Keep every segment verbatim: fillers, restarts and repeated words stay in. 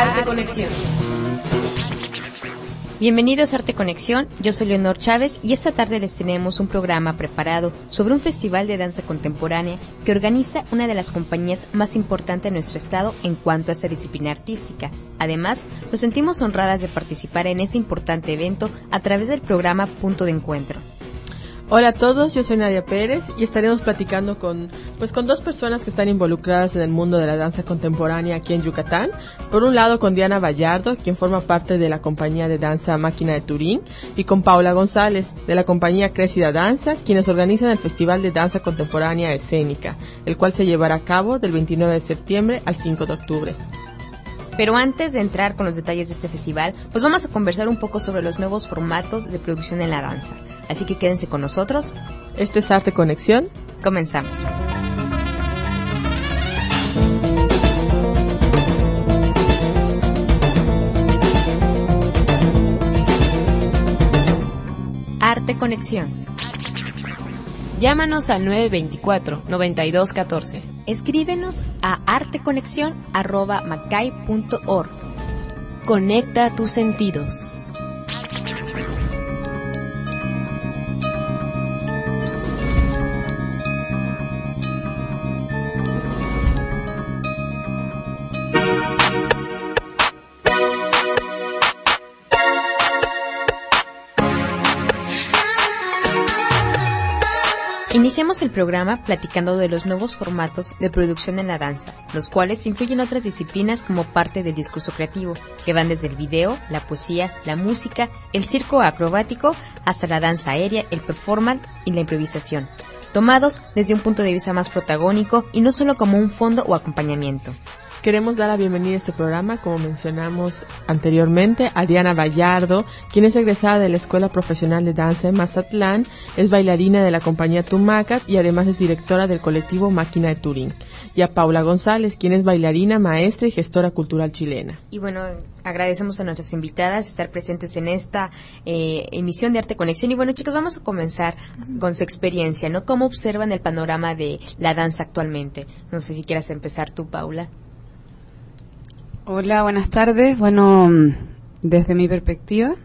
Arte Conexión. Bienvenidos a Arte Conexión, yo soy Leonor Chávez y esta tarde les tenemos un programa preparado sobre un festival de danza contemporánea que organiza una de las compañías más importantes de nuestro estado en cuanto a esta disciplina artística. Además, nos sentimos honradas de participar en este importante evento a través del programa Punto de Encuentro. Hola a todos, yo soy Nadia Pérez y estaremos platicando con, pues, con dos personas que están involucradas en el mundo de la danza contemporánea aquí en Yucatán. Por un lado con Diana Vallardo, quien forma parte de la compañía de danza Máquina de Turín, y con Paula González, de la compañía Crécida Danza, quienes organizan el Festival de Danza Contemporánea Escénica, el cual se llevará a cabo del veintinueve de septiembre al cinco de octubre. Pero antes de entrar con los detalles de este festival, pues vamos a conversar un poco sobre los nuevos formatos de producción en la danza. Así que quédense con nosotros. Esto es Arte Conexión. Comenzamos. Arte Conexión. Llámanos al nueve dos cuatro, nueve dos uno cuatro. Escríbenos a arteconexión arroba macay punto org. Conecta tus sentidos. Iniciamos el programa platicando de los nuevos formatos de producción en la danza, los cuales incluyen otras disciplinas como parte del discurso creativo, que van desde el video, la poesía, la música, el circo acrobático, hasta la danza aérea, el performance y la improvisación, tomados desde un punto de vista más protagónico y no solo como un fondo o acompañamiento. Queremos dar la bienvenida a este programa, como mencionamos anteriormente, a Diana Vallardo, quien es egresada de la Escuela Profesional de Danza en Mazatlán, es bailarina de la compañía Tumacat y además es directora del colectivo Máquina de Turín. Y a Paula González, quien es bailarina, maestra y gestora cultural chilena. Y bueno, agradecemos a nuestras invitadas estar presentes en esta eh, emisión de Arte Conexión. Y bueno, chicos, vamos a comenzar con su experiencia, ¿no? ¿Cómo observan el panorama de la danza actualmente? No sé si quieras empezar tú, Paula. Hola, buenas tardes. Bueno, desde mi perspectiva,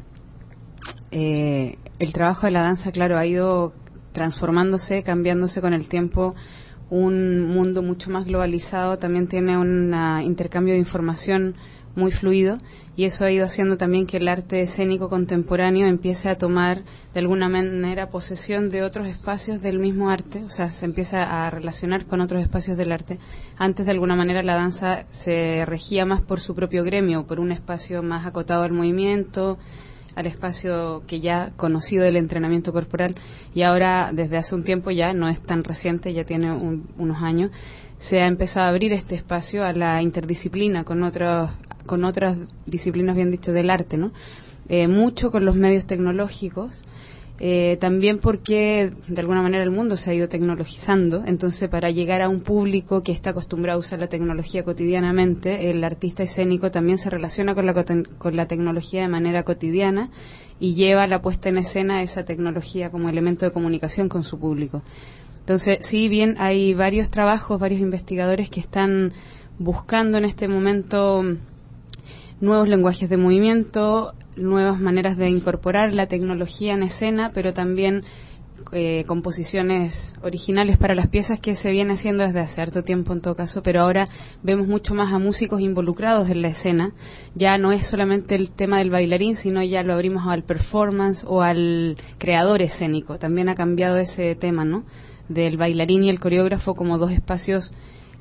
eh, el trabajo de la danza, claro, ha ido transformándose, cambiándose con el tiempo. Un mundo mucho más globalizado también tiene un intercambio de información muy fluido y eso ha ido haciendo también que el arte escénico contemporáneo empiece a tomar de alguna manera posesión de otros espacios del mismo arte, o sea, se empieza a relacionar con otros espacios del arte. Antes, de alguna manera, la danza se regía más por su propio gremio, por un espacio más acotado al movimiento, al espacio que ya conocido del entrenamiento corporal, y ahora desde hace un tiempo, ya no es tan reciente, ya tiene un, unos años, se ha empezado a abrir este espacio a la interdisciplina con otros con otras disciplinas, bien dicho, del arte, ¿no? Eh, mucho con los medios tecnológicos, eh, también porque de alguna manera el mundo se ha ido tecnologizando, entonces para llegar a un público que está acostumbrado a usar la tecnología cotidianamente, el artista escénico también se relaciona con la, con la tecnología de manera cotidiana y lleva la puesta en escena de esa tecnología como elemento de comunicación con su público. Entonces, si bien hay varios trabajos, varios investigadores que están buscando en este momento nuevos lenguajes de movimiento, nuevas maneras de incorporar la tecnología en escena, pero también eh, composiciones originales para las piezas, que se viene haciendo desde hace harto tiempo en todo caso, pero ahora vemos mucho más a músicos involucrados en la escena. Ya no es solamente el tema del bailarín, sino ya lo abrimos al performance o al creador escénico. También ha cambiado ese tema, ¿no?, del bailarín y el coreógrafo como dos espacios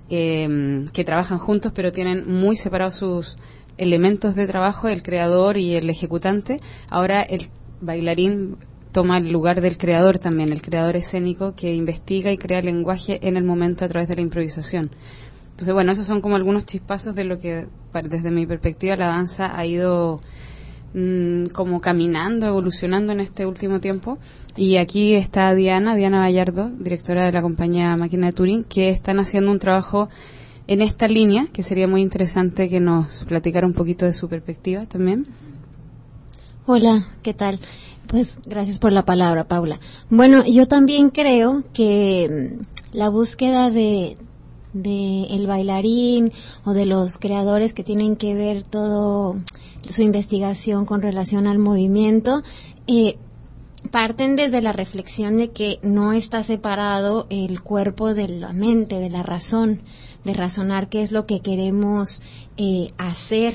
eh, que trabajan juntos, pero tienen muy separados sus elementos de trabajo, el creador y el ejecutante. Ahora el bailarín toma el lugar del creador también, el creador escénico que investiga y crea lenguaje en el momento a través de la improvisación. Entonces, bueno, esos son como algunos chispazos de lo que, desde mi perspectiva, la danza ha ido mmm, como caminando, evolucionando en este último tiempo. Y aquí está Diana, Diana Vallardo, directora de la compañía Máquina de Turín, que están haciendo un trabajo en esta línea, que sería muy interesante que nos platicara un poquito de su perspectiva también. Hola, ¿qué tal? Pues gracias por la palabra, Paula. Bueno, yo también creo que la búsqueda de de el bailarín o de los creadores que tienen que ver todo su investigación con relación al movimiento, eh, parten desde la reflexión de que no está separado el cuerpo de la mente, de la razón, de razonar qué es lo que queremos eh, hacer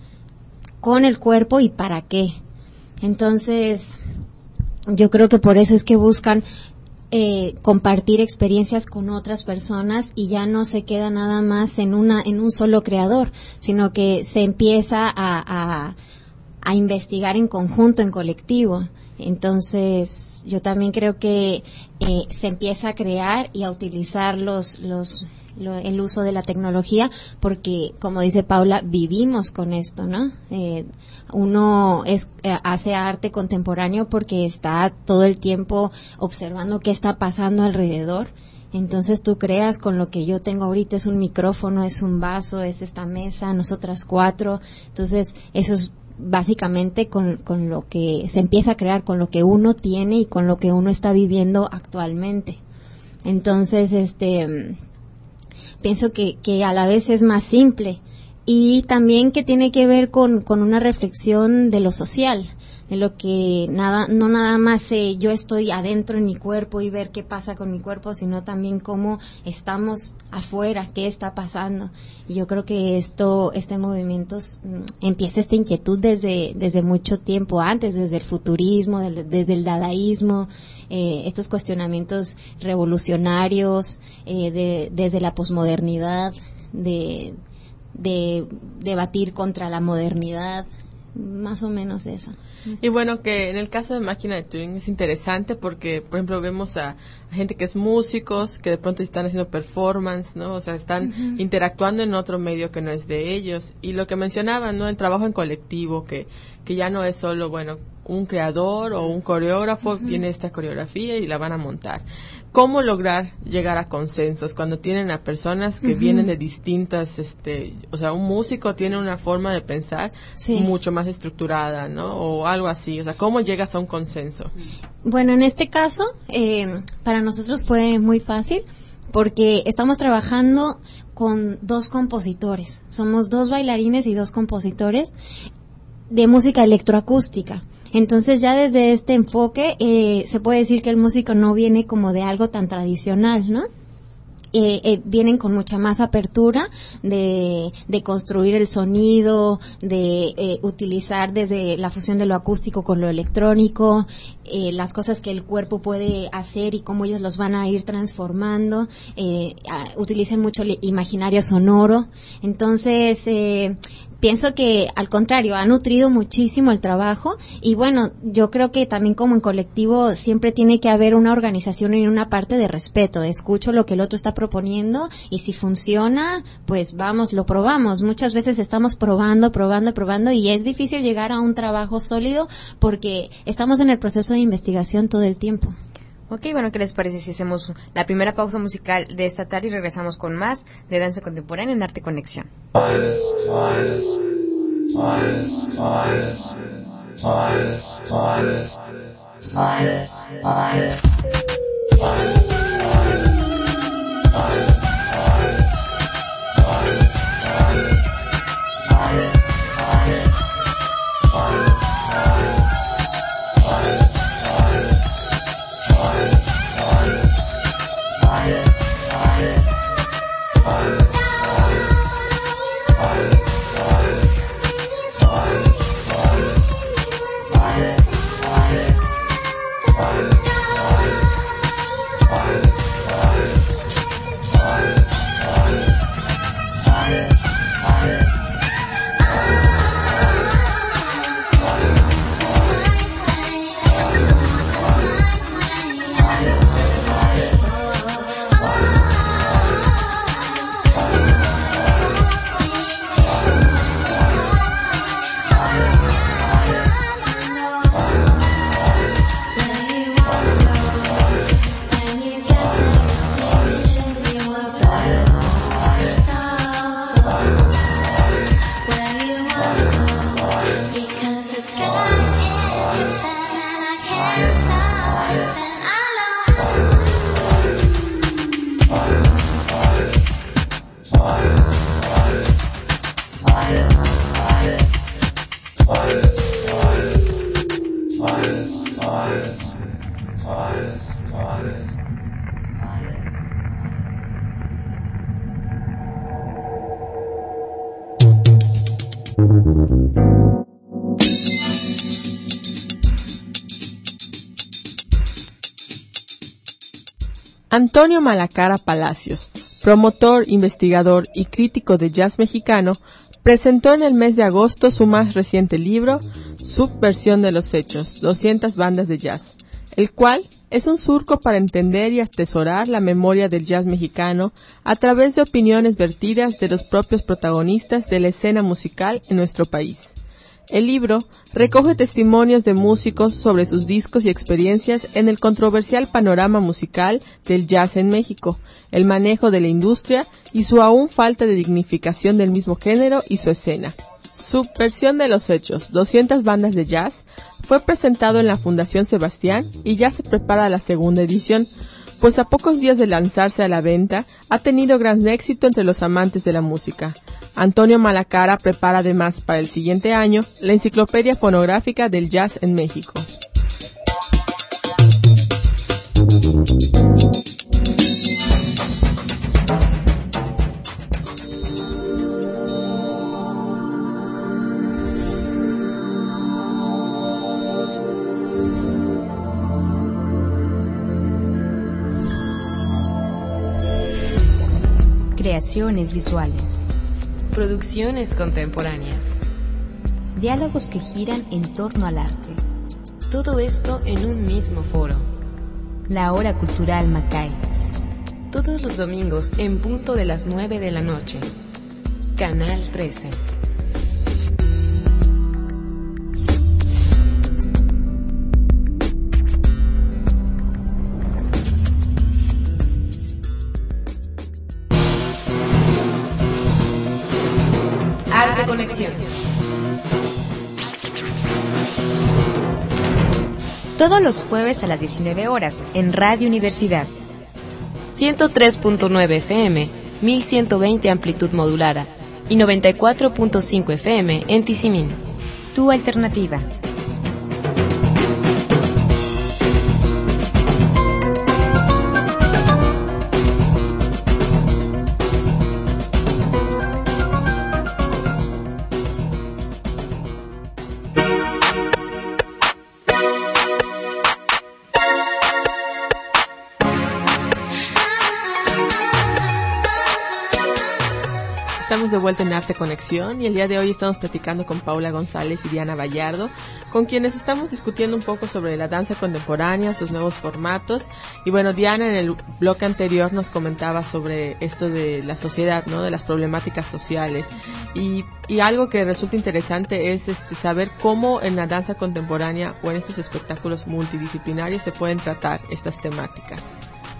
con el cuerpo y para qué. Entonces, yo creo que por eso es que buscan eh, compartir experiencias con otras personas y ya no se queda nada más en una en un solo creador, sino que se empieza a, a, a investigar en conjunto, en colectivo. Entonces, yo también creo que eh, se empieza a crear y a utilizar los los lo, el uso de la tecnología, porque, como dice Paula, vivimos con esto, ¿no? Eh, uno es, eh, hace arte contemporáneo porque está todo el tiempo observando qué está pasando alrededor. Entonces tú creas con lo que yo tengo ahorita, es un micrófono, es un vaso, es esta mesa, nosotras cuatro. Entonces, eso es básicamente con, con lo que se empieza a crear, con lo que uno tiene y con lo que uno está viviendo actualmente. Entonces, este, pienso que, que a la vez es más simple y también que tiene que ver con, con una reflexión de lo social, de lo que nada, no nada más eh, yo estoy adentro en mi cuerpo y ver qué pasa con mi cuerpo, sino también cómo estamos afuera, qué está pasando. Y yo creo que esto, este movimiento mm, empieza esta inquietud desde, desde mucho tiempo antes, desde el futurismo, del, desde el dadaísmo, eh, estos cuestionamientos revolucionarios, eh, de, desde la posmodernidad, de, de debatir contra la modernidad, más o menos eso. Y bueno, que en el caso de Máquina de Turing es interesante porque, por ejemplo, vemos a, a gente que es músicos, que de pronto están haciendo performance, ¿no? O sea, están uh-huh. interactuando en otro medio que no es de ellos. Y lo que mencionaban, ¿no? El trabajo en colectivo, que, que ya no es solo, bueno, un creador o un coreógrafo uh-huh. tiene esta coreografía y la van a montar. ¿Cómo lograr llegar a consensos cuando tienen a personas que uh-huh. vienen de distintas, este, o sea, un músico tiene una forma de pensar sí. mucho más estructurada, ¿no? O algo así, o sea, ¿cómo llegas a un consenso? Bueno, en este caso, eh, para nosotros fue muy fácil porque estamos trabajando con dos compositores. Somos dos bailarines y dos compositores de música electroacústica. Entonces ya desde este enfoque eh, se puede decir que el músico no viene como de algo tan tradicional, ¿no? Eh, eh, vienen con mucha más apertura de, de construir el sonido, de eh, utilizar desde la fusión de lo acústico con lo electrónico, eh, las cosas que el cuerpo puede hacer y cómo ellos los van a ir transformando, eh, a, utilizan mucho el imaginario sonoro. Entonces, eh, pienso que al contrario, ha nutrido muchísimo el trabajo y bueno, yo creo que también como en colectivo siempre tiene que haber una organización y una parte de respeto. Escucho lo que el otro está proponiendo y si funciona, pues vamos, lo probamos. Muchas veces estamos probando, probando, probando y es difícil llegar a un trabajo sólido porque estamos en el proceso de investigación todo el tiempo. Ok, bueno, ¿qué les parece si hacemos la primera pausa musical de esta tarde y regresamos con más de danza contemporánea en Arte Conexión? Fire. Antonio Malacara Palacios, promotor, investigador y crítico de jazz mexicano, presentó en el mes de agosto su más reciente libro, Subversión de los Hechos, doscientas bandas de jazz, el cual es un surco para entender y atesorar la memoria del jazz mexicano a través de opiniones vertidas de los propios protagonistas de la escena musical en nuestro país. El libro recoge testimonios de músicos sobre sus discos y experiencias en el controversial panorama musical del jazz en México, el manejo de la industria y su aún falta de dignificación del mismo género y su escena. Subversión de los Hechos, doscientas bandas de jazz, fue presentado en la Fundación Sebastián y ya se prepara la segunda edición, pues a pocos días de lanzarse a la venta, ha tenido gran éxito entre los amantes de la música. Antonio Malacara prepara además para el siguiente año la enciclopedia fonográfica del jazz en México. Creaciones visuales. Producciones contemporáneas. Diálogos que giran en torno al arte. Todo esto en un mismo foro. La Hora Cultural Macay. Todos los domingos en punto de las nueve de la noche. Canal trece. Arte Conexión. Todos los jueves a las diecinueve horas en Radio Universidad. ciento tres punto nueve F M, mil ciento veinte amplitud modulada y noventa y cuatro punto cinco F M en Tizimín. Tu alternativa. Estamos de vuelta en Arte Conexión y el día de hoy estamos platicando con Paula González y Diana Vallardo, con quienes estamos discutiendo un poco sobre la danza contemporánea, sus nuevos formatos. Y bueno, Diana en el bloque anterior nos comentaba sobre esto de la sociedad, ¿no? De las problemáticas sociales. Y, y algo que resulta interesante es este saber cómo en la danza contemporánea o en estos espectáculos multidisciplinarios se pueden tratar estas temáticas.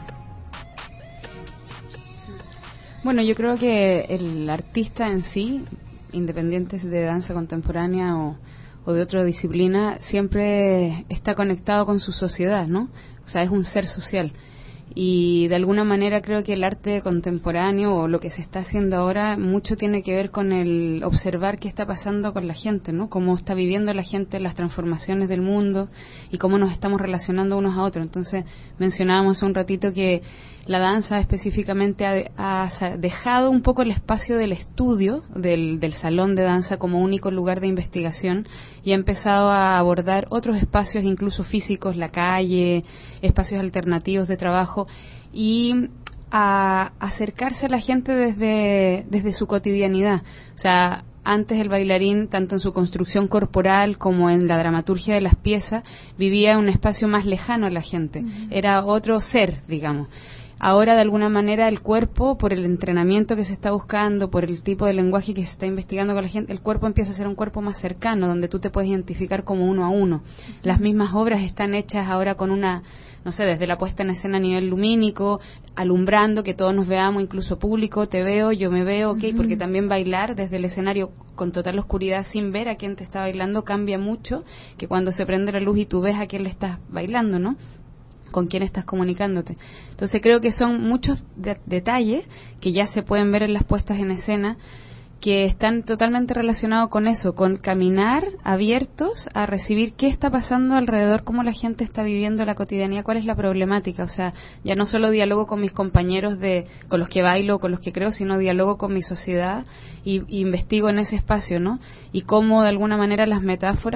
Bueno, yo creo que el artista en sí, independiente de danza contemporánea o, o de otra disciplina, siempre está conectado con su sociedad, ¿no? O sea, es un ser social. Y de alguna manera creo que el arte contemporáneo o lo que se está haciendo ahora mucho tiene que ver con el observar qué está pasando con la gente, ¿no? Cómo está viviendo la gente las transformaciones del mundo y cómo nos estamos relacionando unos a otros. Entonces, mencionábamos un ratito que la danza específicamente ha, ha dejado un poco el espacio del estudio, del, del salón de danza como único lugar de investigación y ha empezado a abordar otros espacios, incluso físicos, la calle, espacios alternativos de trabajo y a acercarse a la gente desde, desde su cotidianidad. O sea, antes el bailarín, tanto en su construcción corporal como en la dramaturgia de las piezas, vivía en un espacio más lejano a la gente. Uh-huh. Era otro ser, digamos. Ahora, de alguna manera, el cuerpo, por el entrenamiento que se está buscando, por el tipo de lenguaje que se está investigando con la gente, el cuerpo empieza a ser un cuerpo más cercano, donde tú te puedes identificar como uno a uno. Las mismas obras están hechas ahora con una, no sé, desde la puesta en escena a nivel lumínico, alumbrando, que todos nos veamos, incluso público, te veo, yo me veo, ok, uh-huh. Porque también bailar desde el escenario con total oscuridad sin ver a quién te está bailando cambia mucho que cuando se prende la luz y tú ves a quién le estás bailando, ¿no? Con quién estás comunicándote. Entonces creo que son muchos de- detalles que ya se pueden ver en las puestas en escena que están totalmente relacionados con eso, con caminar abiertos a recibir qué está pasando alrededor, cómo la gente está viviendo la cotidianidad, cuál es la problemática. O sea, ya no solo diálogo con mis compañeros de con los que bailo, con los que creo, sino diálogo con mi sociedad y, y investigo en ese espacio, ¿no? Y cómo de alguna manera las metáforas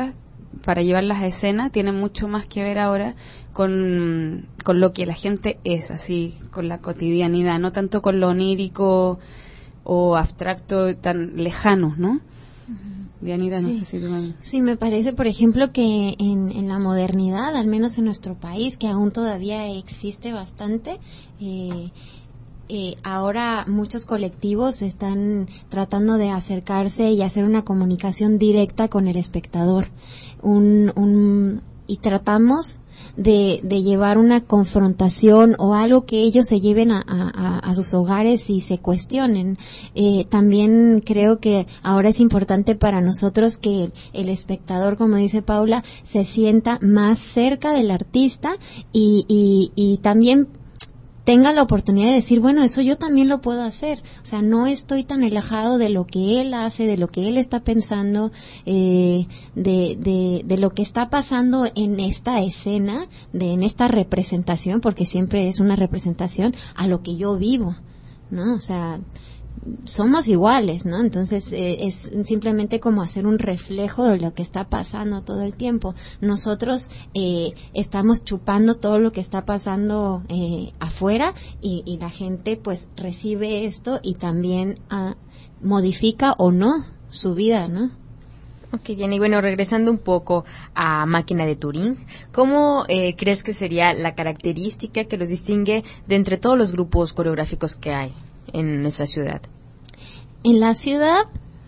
para llevarlas a escena tienen mucho más que ver ahora con, con lo que la gente es, así, con la cotidianidad, no tanto con lo onírico o abstracto tan lejano, ¿no? Dianita, no sí. sé si tú me... Sí, me parece, por ejemplo, que en, en la modernidad, al menos en nuestro país, que aún todavía existe bastante, eh, eh, ahora muchos colectivos están tratando de acercarse y hacer una comunicación directa con el espectador. Un, un, y tratamos de, de llevar una confrontación o algo que ellos se lleven a, a, a sus hogares y se cuestionen. Eh, también creo que ahora es importante para nosotros que el espectador, como dice Paula, se sienta más cerca del artista y, y, y también tenga la oportunidad de decir, bueno, eso yo también lo puedo hacer. O sea, no estoy tan alejado de lo que él hace, de lo que él está pensando, eh, de, de, de lo que está pasando en esta escena, de en esta representación, porque siempre es una representación a lo que yo vivo, ¿no? O sea, somos iguales, ¿no? Entonces eh, es simplemente como hacer un reflejo de lo que está pasando todo el tiempo. Nosotros eh, estamos chupando todo lo que está pasando eh, afuera y, y la gente pues recibe esto y también ah, modifica o no su vida, ¿no? Ok, Jenny, bueno, regresando un poco a Máquina de Turing, ¿cómo eh, crees que sería la característica que los distingue de entre todos los grupos coreográficos que hay en nuestra ciudad? En la ciudad,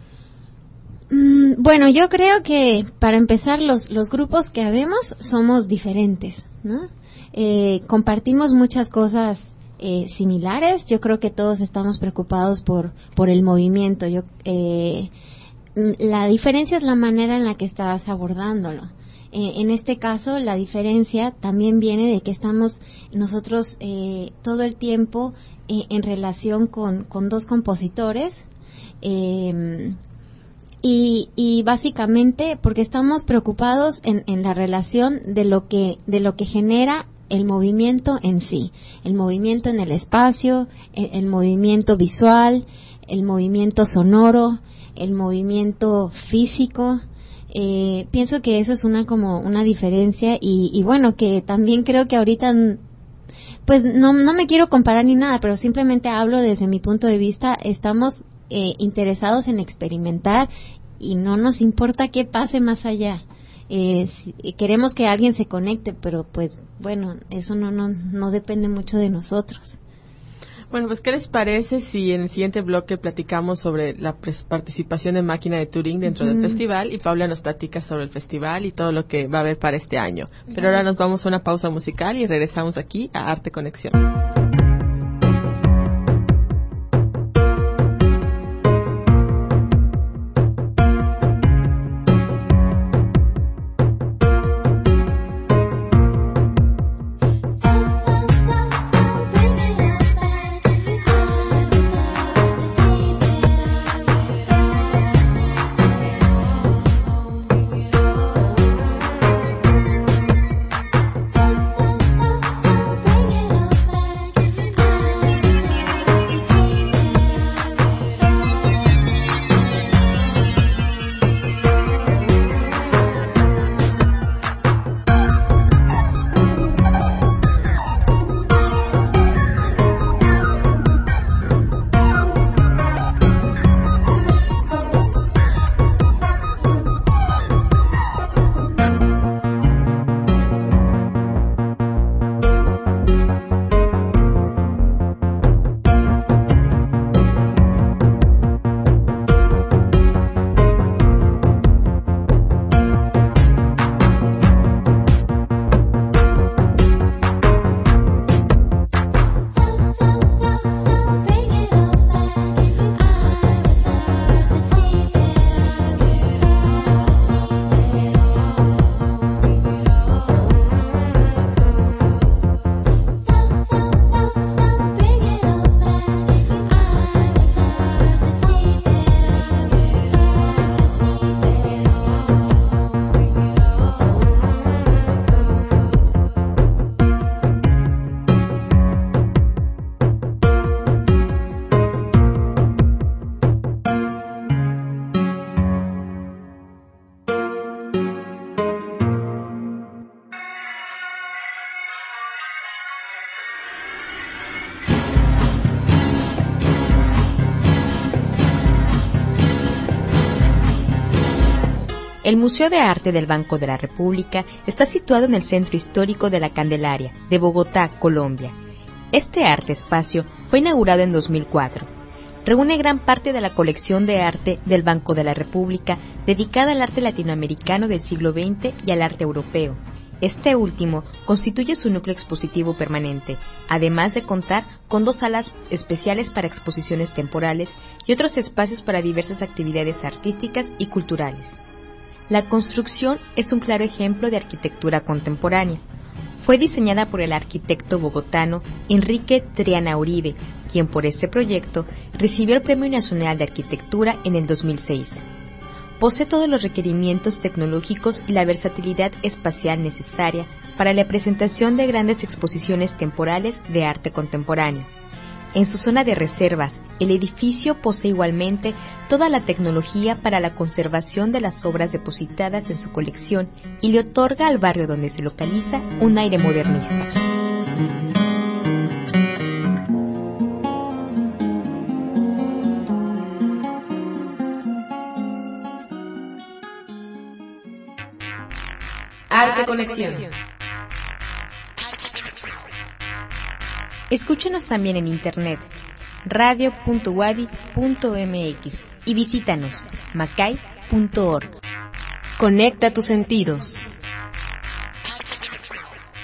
mmm, bueno, yo creo que para empezar los, los grupos que habemos somos diferentes, ¿no? Eh, compartimos muchas cosas eh, similares. Yo creo que todos estamos preocupados por, por el movimiento. Yo, eh, la diferencia es la manera en la que estás abordándolo. Eh, en este caso, la diferencia también viene de que estamos nosotros eh, todo el tiempo eh, en relación con, con dos compositores eh, y, y básicamente porque estamos preocupados en, en la relación de lo que de lo que genera el movimiento en sí, el movimiento en el espacio, el, el movimiento visual, el movimiento sonoro, el movimiento físico. Eh, pienso que eso es una como una diferencia y, y bueno, que también creo que ahorita pues no, no me quiero comparar ni nada, pero simplemente hablo desde mi punto de vista. Estamos eh, interesados en experimentar y no nos importa qué pase más allá. Eh, si, queremos que alguien se conecte, pero pues bueno, eso no, no, no depende mucho de nosotros. Bueno, pues ¿qué les parece si en el siguiente bloque platicamos sobre la participación de Máquina de Turing dentro uh-huh. del festival y Paula nos platica sobre el festival y todo lo que va a haber para este año? Pero uh-huh. ahora nos vamos a una pausa musical y regresamos aquí a Arte Conexión. El Museo de Arte del Banco de la República está situado en el Centro Histórico de la Candelaria, de Bogotá, Colombia. Este arte espacio fue inaugurado en dos mil cuatro. Reúne gran parte de la colección de arte del Banco de la República dedicada al arte latinoamericano del siglo veinte y al arte europeo. Este último constituye su núcleo expositivo permanente, además de contar con dos salas especiales para exposiciones temporales y otros espacios para diversas actividades artísticas y culturales. La construcción es un claro ejemplo de arquitectura contemporánea. Fue diseñada por el arquitecto bogotano Enrique Triana Uribe, quien por este proyecto recibió el Premio Nacional de Arquitectura en el dos mil seis. Posee todos los requerimientos tecnológicos y la versatilidad espacial necesaria para la presentación de grandes exposiciones temporales de arte contemporáneo. En su zona de reservas, el edificio posee igualmente toda la tecnología para la conservación de las obras depositadas en su colección y le otorga al barrio donde se localiza un aire modernista. Arte Conexión. Escúchanos también en internet, radio punto wadi punto m x y visítanos, macay punto org. Conecta tus sentidos.